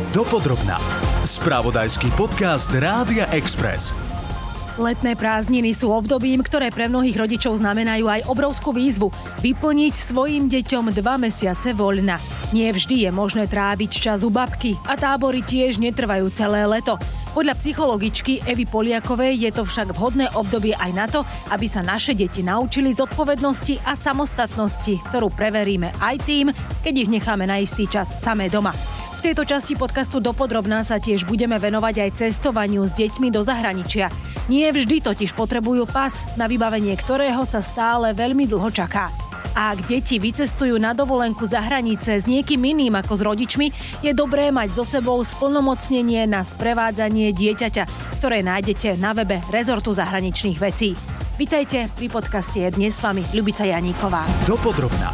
Dopodrobná. Spravodajský podcast Rádia Express. Letné prázdniny sú obdobím, ktoré pre mnohých rodičov znamenajú aj obrovskú výzvu vyplniť svojim deťom 2 mesiace voľna. Nie vždy je možné tráviť čas u babky a tábory tiež netrvajú celé leto. Podľa psychologičky Evy Poliakovej je to však vhodné obdobie aj na to, aby sa naše deti naučili zodpovednosti a samostatnosti, ktorú preveríme aj tým, keď ich necháme na istý čas samé doma. V tejto časti podcastu Dopodrobná sa tiež budeme venovať aj cestovaniu s deťmi do zahraničia. Nie vždy totiž potrebujú pas, na vybavenie ktorého sa stále veľmi dlho čaká. A ak deti vycestujú na dovolenku za hranice s niekým iným ako s rodičmi, je dobré mať so sebou splnomocnenie na sprevádzanie dieťaťa, ktoré nájdete na webe rezortu zahraničných vecí. Vitajte, pri podcaste je dnes s vami Ľubica Janíková. Dopodrobná.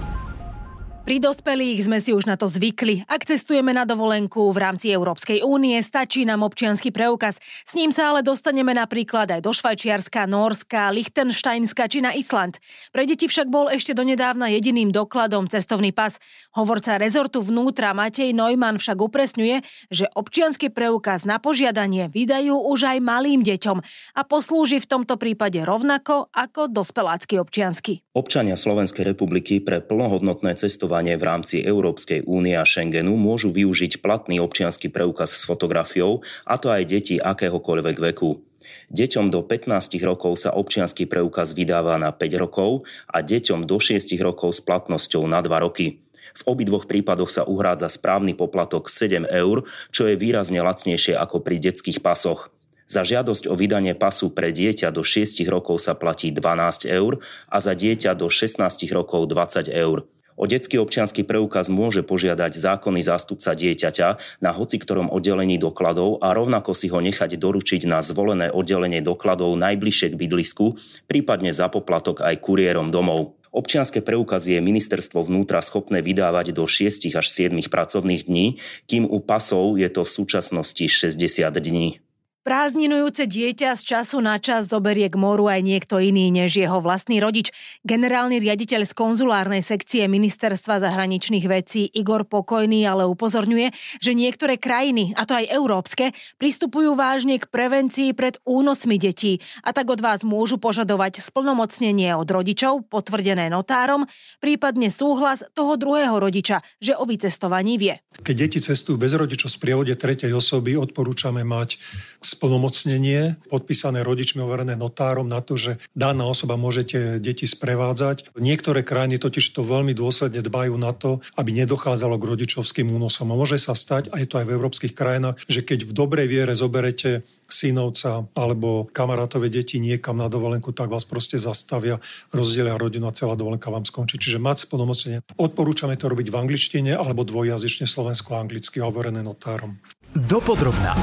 Pri dospelých sme si už na to zvykli. Ak cestujeme na dovolenku v rámci Európskej únie, stačí nám občiansky preukaz. S ním sa ale dostaneme napríklad aj do Švajčiarska, Nórska, Lichtensteinska či na Island. Pre deti však bol ešte donedávna jediným dokladom cestovný pas. Hovorca rezortu vnútra Matej Neumann však upresňuje, že občiansky preukaz na požiadanie vydajú už aj malým deťom a poslúži v tomto prípade rovnako ako dospelácky občiansky. Občania Slovenskej republiky pre plnohodnotné cestovanie v rámci Európskej únie a Schengenu môžu využiť platný občiansky preukaz s fotografiou, a to aj deti akéhokoľvek veku. Deťom do 15 rokov sa občiansky preukaz vydáva na 5 rokov a deťom do 6 rokov s platnosťou na 2 roky. V obidvoch prípadoch sa uhrádza správny poplatok 7 eur, čo je výrazne lacnejšie ako pri detských pasoch. Za žiadosť o vydanie pasu pre dieťa do 6 rokov sa platí 12 eur a za dieťa do 16 rokov 20 eur. O detský občiansky preukaz môže požiadať zákonný zástupca dieťaťa na hociktorom oddelení dokladov a rovnako si ho nechať doručiť na zvolené oddelenie dokladov najbližšie k bydlisku, prípadne za poplatok aj kuriérom domov. Občianske preukazy je ministerstvo vnútra schopné vydávať do 6 až 7 pracovných dní, kým u pasov je to v súčasnosti 60 dní. Prázdninujúce dieťa z času na čas zoberie k moru aj niekto iný než jeho vlastný rodič. Generálny riaditeľ z konzulárnej sekcie Ministerstva zahraničných vecí Igor Pokojný ale upozorňuje, že niektoré krajiny, a to aj európske, pristupujú vážne k prevencii pred únosmi detí a tak od vás môžu požadovať splnomocnenie od rodičov, potvrdené notárom, prípadne súhlas toho druhého rodiča, že o vycestovaní vie. Keď deti cestujú bez rodičov v sprievode tretej osoby, odporúčame mať splnomocnenie podpísané rodičmi overené notárom na to, že daná osoba môžete deti sprevádzať. Niektoré krajiny totiž to veľmi dôsledne dbajú na to, aby nedochádzalo k rodičovským únosom. A môže sa stať, a je to aj v európskych krajinách, že keď v dobrej viere zoberete synovca alebo kamarátové deti niekam na dovolenku, tak vás proste zastavia, rozdielia rodinu a celá dovolenka vám skončí. Čiže mať splnomocnenie. Odporúčame to robiť v angličtine alebo dvojjazyčne slovensko-anglicky overené notárom. Dopodrobná.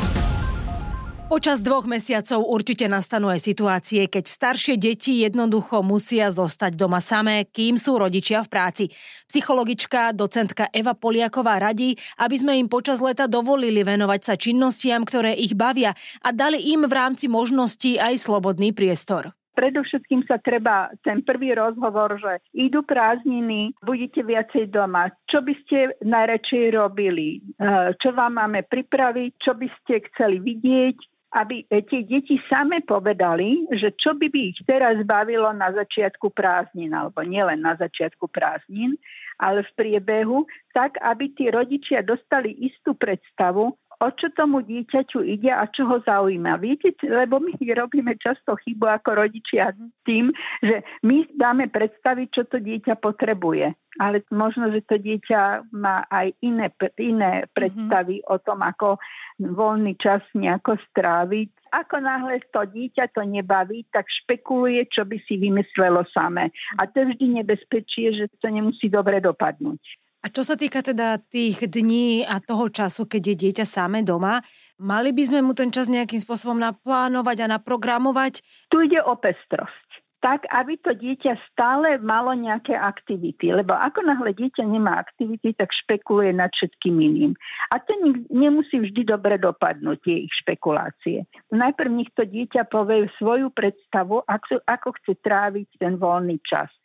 Počas 2 mesiacov určite nastanú aj situácie, keď staršie deti jednoducho musia zostať doma samé, kým sú rodičia v práci. Psychologička, docentka Eva Poliaková radí, aby sme im počas leta dovolili venovať sa činnostiam, ktoré ich bavia a dali im v rámci možností aj slobodný priestor. Predovšetkým sa treba ten prvý rozhovor, že idú prázdniny, budete viacej doma. Čo by ste najradšej robili? Čo vám máme pripraviť? Čo by ste chceli vidieť? Aby tie deti same povedali, že čo by ich teraz bavilo na začiatku prázdnin, alebo nielen na začiatku prázdnin, ale v priebehu, tak aby tí rodičia dostali istú predstavu, o čo tomu dieťaťu ide a čo ho zaujíma. Viete, lebo my robíme často chybu ako rodičia tým, že my dáme predstaviť, čo to dieťa potrebuje. Ale možno, že to dieťa má aj iné predstavy o tom, ako voľný čas nejako stráviť. Ako náhle to dieťa to nebaví, tak špekuluje, čo by si vymyslelo samé. A to je vždy nebezpečie, že to nemusí dobre dopadnúť. A čo sa týka teda tých dní a toho času, keď je dieťa samé doma, mali by sme mu ten čas nejakým spôsobom naplánovať a naprogramovať? Tu ide o pestrosť. Tak, aby to dieťa stále malo nejaké aktivity. Lebo ako náhle dieťa nemá aktivity, tak špekuluje nad všetkým iným. A to nemusí vždy dobre dopadnúť, tie ich špekulácie. Najprv nech to dieťa povie svoju predstavu, ako chce tráviť ten voľný čas.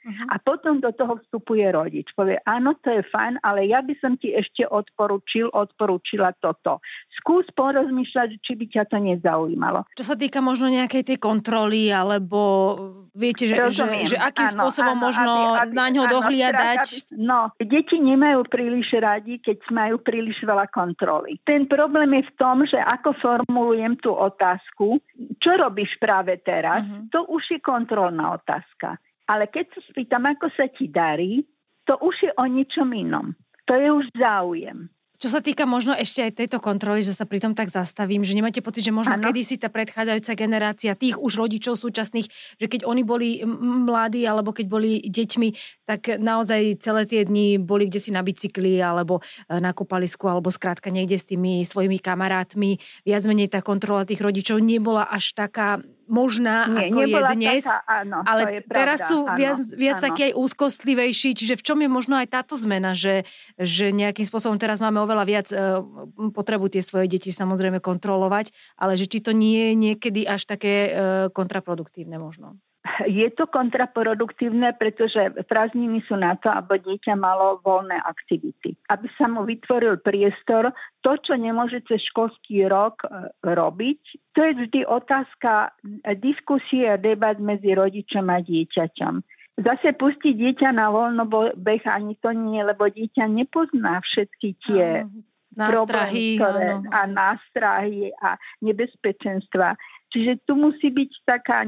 A potom do toho vstupuje rodič. Povie, áno, to je fajn, ale ja by som ti ešte odporúčila toto. Skús porozmýšľať, či by ťa to nezaujímalo. Čo sa týka možno nejakej tej kontroly, alebo viete, že akým spôsobom možno na ňo dohliadať? Deti nemajú príliš radi, keď majú príliš veľa kontroly. Ten problém je v tom, že ako formulujem tú otázku, čo robíš práve teraz, to už je kontrolná otázka. Ale keď sa spýtam, ako sa ti darí, to už je o ničom inom. To je už záujem. Čo sa týka možno ešte aj tejto kontroly, že sa pri tom tak zastavím, že nemáte pocit, že možno kedysi tá predchádzajúca generácia tých už rodičov súčasných, že keď oni boli mladí alebo keď boli deťmi, tak naozaj celé tie dni boli kdesi na bicykli alebo na kúpalisku alebo skrátka niekde s tými svojimi kamarátmi. Viac menej tá kontrola tých rodičov nebola až taká možná, ako je dnes. Ale teraz sú viac takí aj úzkostlivejší, čiže v čom je možno aj táto zmena, že nejakým spôsobom teraz máme oveľa viac potrebu tie svoje deti samozrejme kontrolovať, ale že či to nie je niekedy až také kontraproduktívne možno. Je to kontraproduktívne, pretože prázdniny sú na to, aby dieťa malo voľné aktivity. Aby sa mu vytvoril priestor, to, čo nemôže cez školský rok robiť, to je vždy otázka diskusie a debat medzi rodičom a dieťaťom. Zase pustiť dieťa na voľnobeh ani to nie, lebo dieťa nepozná všetky tie nástrahy, problémy, a nástrahy a nebezpečenstva. Čiže tu musí byť taká,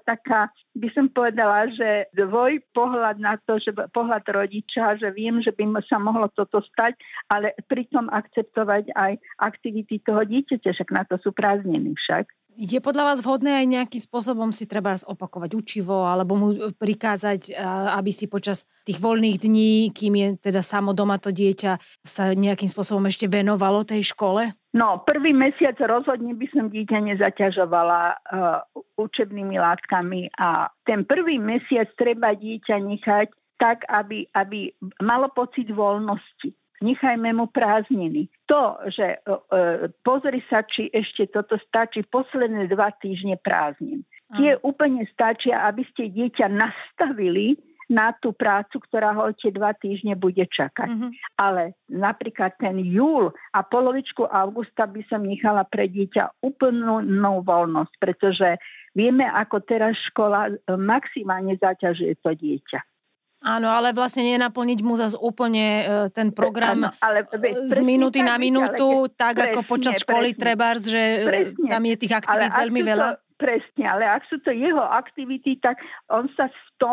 by som povedala, že pohľad na to, že pohľad rodiča, že viem, že by sa mohlo toto stať, ale pritom akceptovať aj aktivity toho dieťaťa, však na to sú prázdniny však. Je podľa vás vhodné aj nejakým spôsobom si treba opakovať učivo alebo mu prikázať, aby si počas tých voľných dní, kým je teda samo doma to dieťa, sa nejakým spôsobom ešte venovalo tej škole? No, prvý mesiac rozhodne by som dieťa nezaťažovala učebnými látkami a ten prvý mesiac treba dieťa nechať tak, aby malo pocit voľnosti. Nechajme mu prázdniny. To, že pozri sa, či ešte toto stačí, posledné 2 týždne prázdnin. Tie úplne stačia, aby ste dieťa nastavili na tú prácu, ktorá ho tie 2 týždne bude čakať. Ale napríklad ten júl a polovičku augusta by som nechala pre dieťa úplnú voľnosť, pretože vieme, ako teraz škola maximálne zaťažuje to dieťa. Áno, ale vlastne nenaplniť mu zase úplne ten program z minúty na minútu, tak ako počas školy trebárs, že tam je tých aktivít veľmi veľa. Presne, ale ak sú to jeho aktivity, tak on sa v tom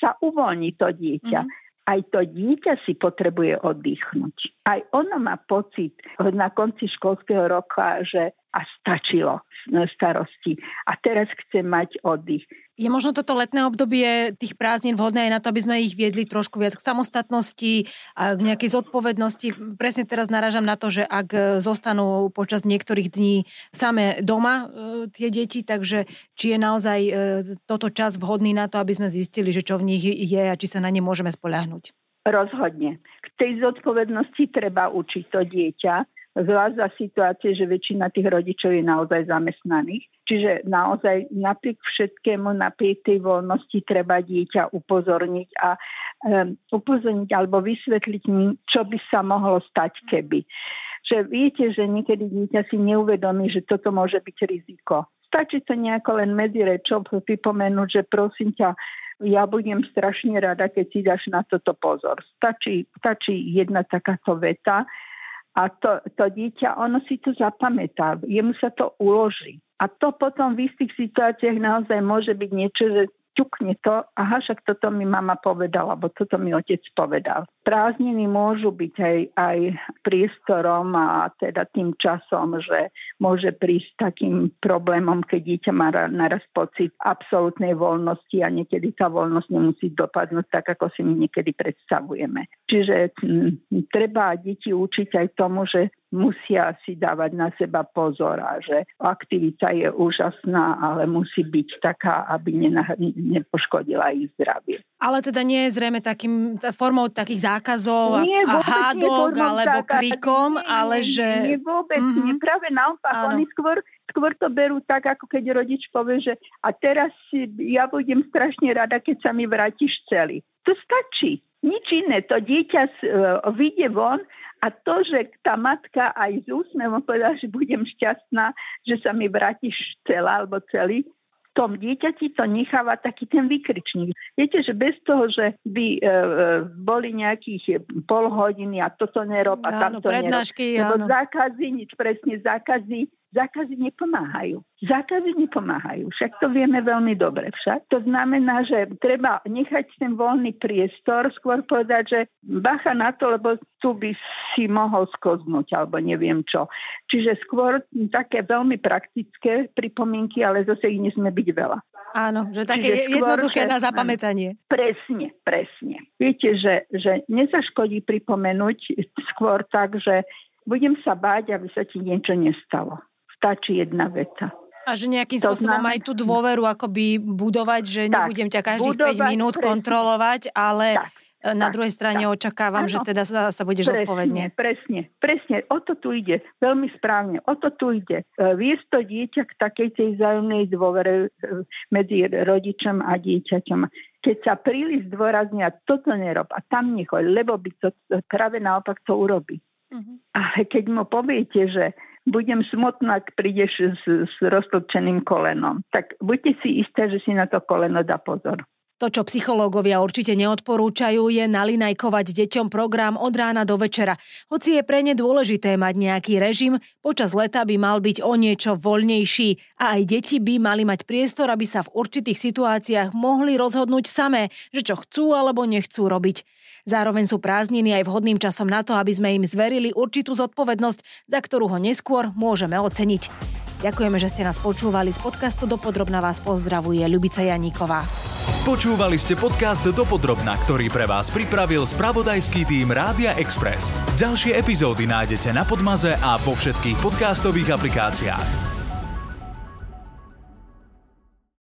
uvoľní to dieťa. Aj to dieťa si potrebuje oddychnúť. Aj ono má pocit na konci školského roka, že a stačilo starosti. A teraz chce mať oddych. Je možno toto letné obdobie tých prázdnin vhodné aj na to, aby sme ich viedli trošku viac k samostatnosti a k nejakej zodpovednosti. Presne teraz narážam na to, že ak zostanú počas niektorých dní samé doma tie deti, takže či je naozaj toto čas vhodný na to, aby sme zistili, že čo v nich je a či sa na ne môžeme spoľahnúť. Rozhodne. K tej zodpovednosti treba učiť to dieťa, zvlášť za situácie, že väčšina tých rodičov je naozaj zamestnaných. Čiže naozaj napriek všetkému, napriek tej voľnosti treba dieťa upozorniť alebo vysvetliť mi, čo by sa mohlo stať, keby. Že viete, že niekedy dieťa si neuvedomí, že toto môže byť riziko. Stačí to nejako len medzi rečou pripomenúť, že prosím ťa, ja budem strašne rada, keď si dáš na toto pozor. Stačí jedna takáto veta, a to dieťa, ono si to zapamätá, jemu sa to uloží. A to potom v istých situáciách naozaj môže byť niečo, že ťukne to, aha, však toto mi mama povedala, alebo toto mi otec povedal. Prázdniny môžu byť aj priestorom a teda tým časom, že môže prísť takým problémom, keď dieťa má naraz pocit absolútnej voľnosti a niekedy tá voľnosť nemusí dopadnúť tak, ako si my niekedy predstavujeme. Čiže treba deti učiť aj tomu, že musia si dávať na seba pozor a že aktivita je úžasná, ale musí byť taká, aby nepoškodila ich zdravie. Ale teda nie je zrejme formou takých zákazov a hádok alebo krikom, ale že... Nie, vôbec nie. Práve naopak, oni skôr to berú tak, ako keď rodič povie, že a teraz ja budem strašne rada, keď sa mi vrátiš celý. To stačí. Nič iné. To dieťa vyjde von a to, že tá matka aj s úsmevom povedala, že budem šťastná, že sa mi vrátiš celá alebo celý, v tom dieťati to necháva taký ten výkričník. Viete, že bez toho, že by boli nejakých pol hodiny a toto nerob a tamto nerob. Lebo zákazy nepomáhajú. Však to vieme veľmi dobre. To znamená, že treba nechať ten voľný priestor, skôr povedať, že bacha na to, lebo tu by si mohol skoznúť, alebo neviem čo. Čiže skôr také veľmi praktické pripomienky, ale zase ich nesmie byť veľa. Áno, že také jednoduché na zapamätanie. Presne. Viete, že nezaškodí pripomenúť skôr tak, že budem sa báť, aby sa ti niečo nestalo. Stačí jedna veta. A že nejakým spôsobom aj tú dôveru akoby budovať, že nebudem ťa každých 5 minút kontrolovať, ale na druhej strane očakávam, že teda sa budeš zodpovedne. Presne. O to tu ide. Veľmi správne. O to tu ide. Viesť to dieťa k takej tej vzájomnej dôvere medzi rodičom a dieťaťom. Keď sa príliš zdôraznia, toto nerob a tam nechoď, lebo by to práve naopak to urobí. Ale keď mu poviete, že budem smutná, ak prídeš s roztlčeným kolenom, tak buďte si isté, že si na to koleno dá pozor. To, čo psychológovia určite neodporúčajú, je nalinajkovať deťom program od rána do večera. Hoci je pre ne dôležité mať nejaký režim, počas leta by mal byť o niečo voľnejší a aj deti by mali mať priestor, aby sa v určitých situáciách mohli rozhodnúť samé, že čo chcú alebo nechcú robiť. Zároveň sú prázdniny aj vhodným časom na to, aby sme im zverili určitú zodpovednosť, za ktorú ho neskôr môžeme oceniť. Ďakujeme, že ste nás počúvali. Z podcastu Dopodrobna vás pozdravuje Ľubica Janíková. Počúvali ste podcast Dopodrobna, ktorý pre vás pripravil spravodajský tím Rádia Express. Ďalšie epizódy nájdete na Podmaze a vo všetkých podcastových aplikáciách.